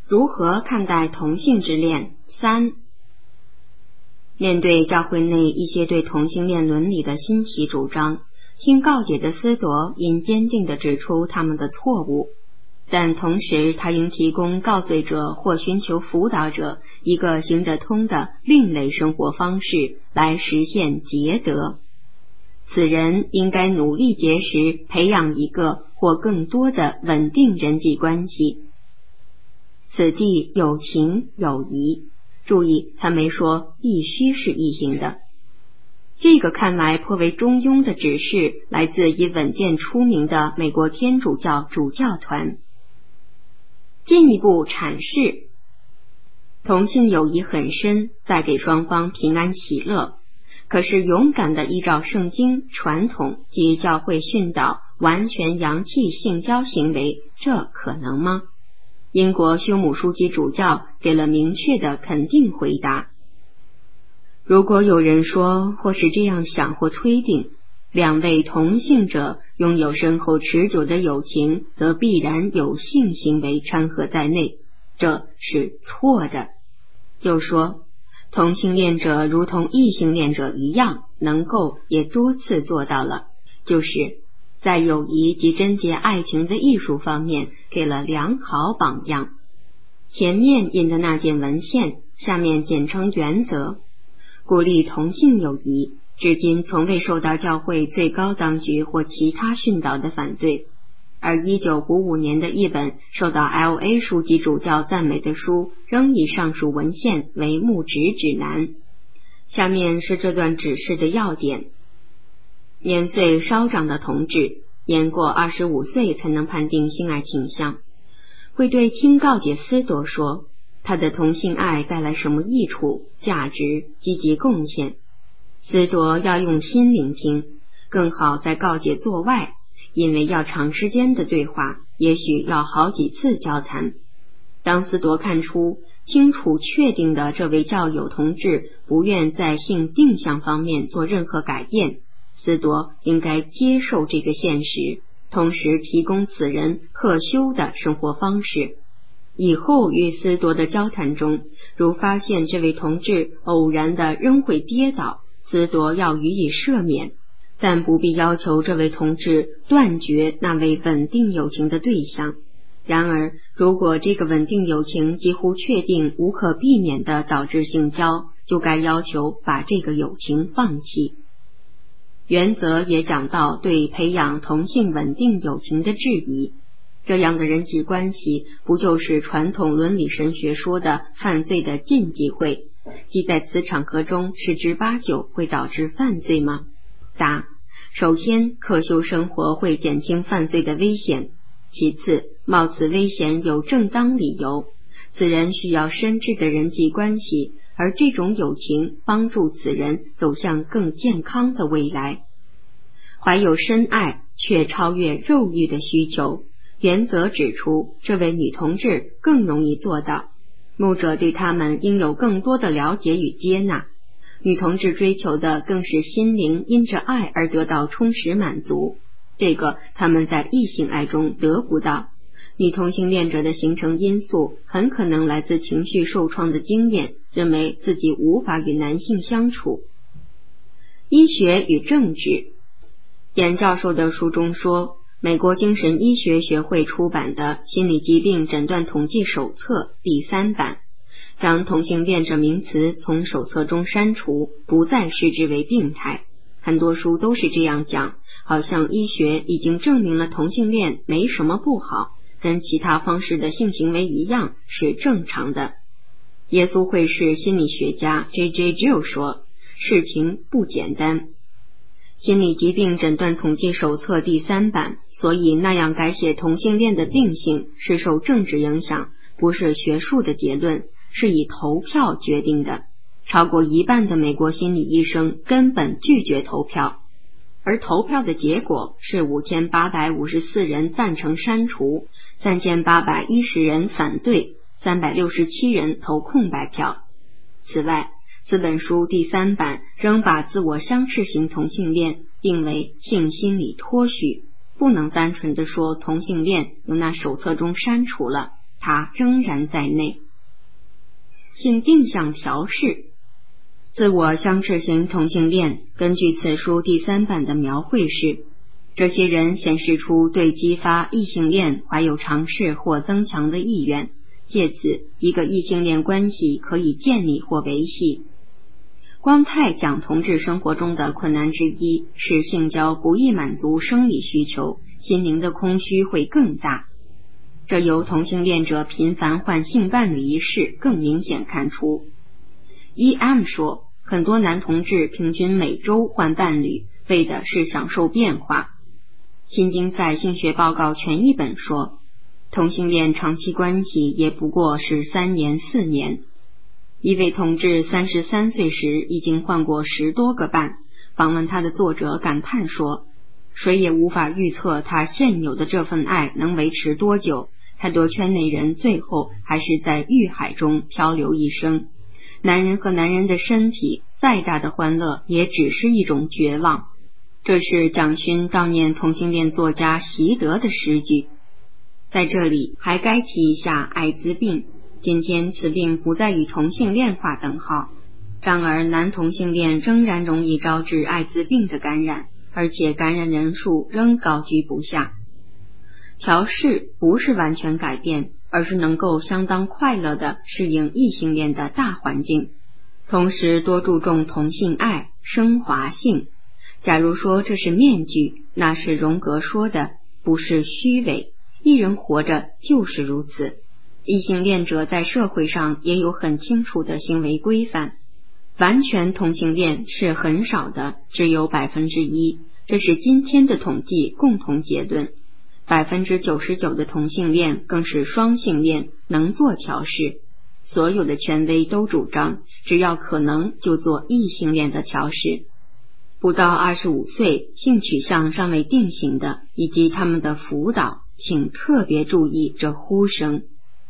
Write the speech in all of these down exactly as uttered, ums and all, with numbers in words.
如何看待同性之恋？三、面对教会内一些对同性恋伦理的新奇主张，听告解的司铎应坚定地指出他们的错误，但同时他应提供告罪者或寻求辅导者一个行得通的另类生活方式来实现节德。此人应该努力结识培养一个或更多的稳定人际关系。此即有情有义，注意他没说必须是异性的。这个看来颇为中庸的指示来自以稳健出名的美国天主教主教团。进一步阐释，同性友谊很深，带给双方平安喜乐，可是勇敢地依照圣经传统及教会训导完全扬弃性交行为，这可能吗？英国修姆书记主教给了明确的肯定回答。如果有人说或是这样想或推定，两位同性者拥有深厚持久的友情，则必然有性行为掺和在内，这是错的。又说同性恋者如同异性恋者一样，能够也多次做到了，就是在友谊及贞洁爱情的艺术方面给了良好榜样。前面引的那件文献，下面简称原则，鼓励同性友谊，至今从未受到教会最高当局或其他训导的反对。而一九五五年的一本受到 L A 书记主教赞美的书，仍以上述文献为目指指南。下面是这段指示的要点。年岁稍长的同志，年过二十五岁才能判定性爱倾向，会对听告解司铎说他的同性爱带来什么益处、价值、积极贡献。司铎要用心聆听，更好在告解座外，因为要长时间的对话，也许要好几次交谈。当司铎看出清楚确定的这位教友同志不愿在性定向方面做任何改变，司铎应该接受这个现实，同时提供此人特修的生活方式。以后与司铎的交谈中，如发现这位同志偶然的仍会跌倒，司铎要予以赦免，但不必要求这位同志断绝那位稳定友情的对象。然而，如果这个稳定友情几乎确定无可避免地导致性交，就该要求把这个友情放弃。原则也讲到对培养同性稳定友情的质疑，这样的人际关系不就是传统伦理神学说的犯罪的禁忌会，即在此场合中十之八九会导致犯罪吗？答：首先，克修生活会减轻犯罪的危险；其次，冒此危险有正当理由，此人需要深挚的人际关系，而这种友情帮助此人走向更健康的未来。怀有深爱却超越肉欲的需求，原则指出这位女同志更容易做到，牧者对他们应有更多的了解与接纳。女同志追求的更是心灵因着爱而得到充实满足，这个他们在异性爱中得不到。女同性恋者的形成因素很可能来自情绪受创的经验，认为自己无法与男性相处。医学与政治，严教授的书中说，美国精神医学学会出版的心理疾病诊断统计手册第三版将同性恋这名词从手册中删除，不再视之为病态。很多书都是这样讲，好像医学已经证明了同性恋没什么不好，跟其他方式的性行为一样是正常的。耶稣会士心理学家 J J Gill 说，事情不简单。心理疾病诊断统计手册第三版所以那样改写同性恋的定性，是受政治影响，不是学术的结论，是以投票决定的。超过一半的美国心理医生根本拒绝投票，而投票的结果是五千八百五十四人赞成删除，三千八百一十人反对，三百六十七人投空白票。此外，此本书第三版仍把自我相斥型同性恋定为性心理脱序，不能单纯地说同性恋由那手册中删除了， 它仍然在内。性定向调试，自我相斥型同性恋，根据此书第三版的描绘是，这些人显示出对激发异性恋怀有尝试或增强的意愿，借此一个异性恋关系可以建立或维系。光太讲同志生活中的困难之一是性交不易满足生理需求，心灵的空虚会更大。这由同性恋者频繁换性伴侣一事更明显看出。E M 说，很多男同志平均每周换伴侣，为的是享受变化。新经在性学报告全译本说，同性恋长期关系也不过是三年四年。一位同志三十三岁时已经换过十多个伴，访问他的作者感叹说，谁也无法预测他现有的这份爱能维持多久，太多圈内人最后还是在欲海中漂流一生。男人和男人的身体再大的欢乐也只是一种绝望。这是蒋勋悼念同性恋作家习德的诗句。在这里还该提一下艾滋病，今天此病不再与同性恋划等号，然而男同性恋仍然容易招致艾滋病的感染，而且感染人数仍高居不下。调试不是完全改变，而是能够相当快乐地适应异性恋的大环境，同时多注重同性爱、升华性。假如说这是面具，那是荣格说的，不是虚伪。一人活着就是如此。异性恋者在社会上也有很清楚的行为规范，完全同性恋是很少的，只有百分之一，这是今天的统计共同结论。百分之九十九的同性恋更是双性恋，能做调试。所有的权威都主张，只要可能就做异性恋的调试。不到二十五岁，性取向尚未定型的，以及他们的辅导，请特别注意这呼声。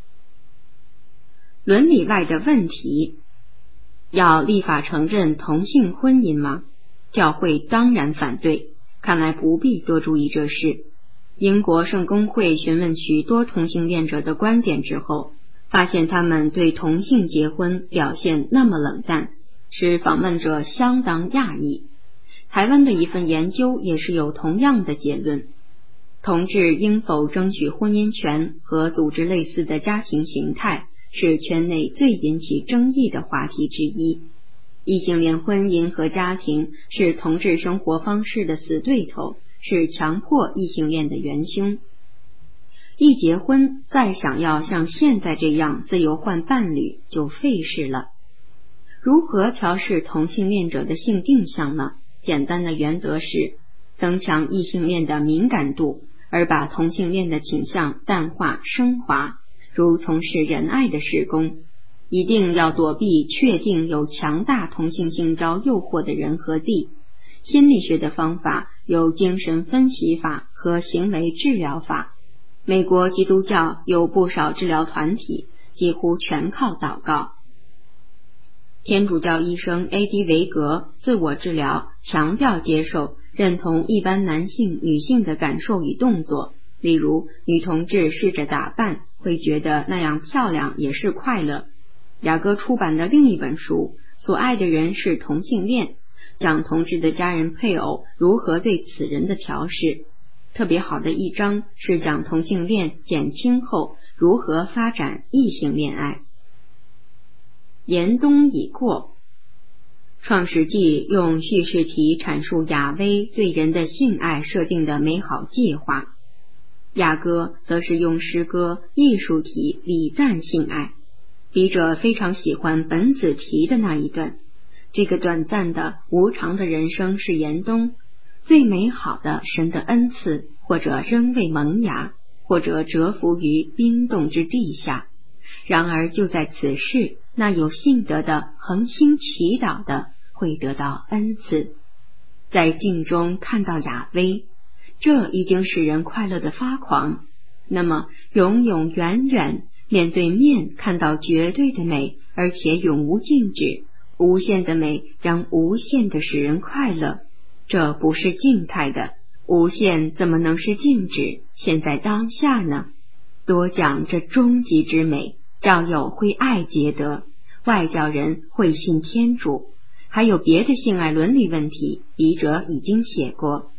伦理外的问题，要立法承认同性婚姻吗？教会当然反对，看来不必多注意这事。英国圣公会询问许多同性恋者的观点之后，发现他们对同性结婚表现那么冷淡，使访问者相当讶异。台湾的一份研究也是有同样的结论。同志应否争取婚姻权和组织类似的家庭形态，是圈内最引起争议的话题之一。异性恋婚姻和家庭是同志生活方式的死对头，是强迫异性恋的元凶。一结婚，再想要像现在这样自由换伴侣，就费事了。如何调试同性恋者的性定向呢？简单的原则是增强异性恋的敏感度，而把同性恋的倾向淡化升华，如从事仁爱的事工。一定要躲避确定有强大同性性交诱惑的人和地。心理学的方法有精神分析法和行为治疗法。美国基督教有不少治疗团体几乎全靠祷告。天主教医生 A D 维格自我治疗强调接受、认同一般男性、女性的感受与动作，例如女同志试着打扮，会觉得那样漂亮也是快乐。雅各出版的另一本书《所爱的人是同性恋》，讲同志的家人配偶如何对此人的调试。特别好的一章是讲同性恋减轻后如何发展异性恋爱。严冬已过。创世纪用叙事体阐述亚威对人的性爱设定的美好计划，雅歌则是用诗歌艺术体礼赞性爱。笔者非常喜欢本子题的那一段，这个短暂的无常的人生是严冬最美好的神的恩赐，或者仍未萌芽，或者蛰伏于冰冻之地下。然而就在此世，那有信德的恒心祈祷的会得到恩赐。在镜中看到亚威，这已经使人快乐的发狂。那么永永远远面对面看到绝对的美，而且永无静止，无限的美将无限的使人快乐。这不是静态的，无限怎么能是静止？现在当下呢？ 多讲这终极之美，教友会爱结德，外教人会信天主，还有别的性爱伦理问题，笔者已经写过。